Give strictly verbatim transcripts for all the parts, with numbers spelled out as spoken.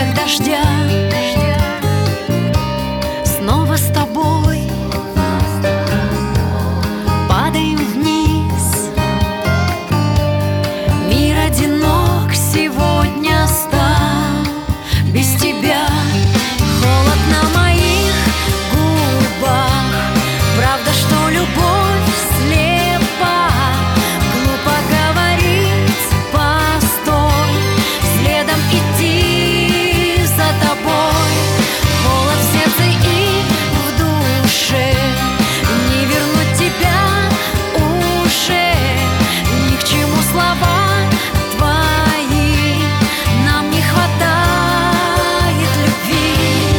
каплях дождя. Снова с тобой падаем вниз. Мир одинок сегодня стал без тебя. Холод на моих губах. Правда, что любовь слепа. Глупо говорить постой, следом идти за тобой. Холод в сердце и в душе. Не вернуть тебя уже ни к чему слова твои. Нам не хватает любви.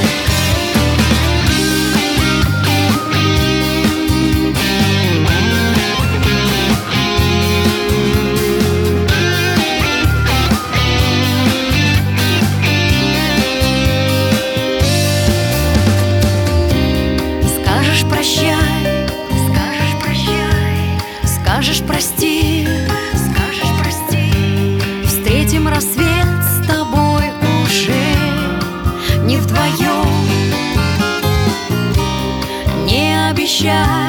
Скажешь прощай, скажешь прощай, скажешь прости, скажешь прости. Встретим рассвет с тобой уже не вдвоем. Не обещай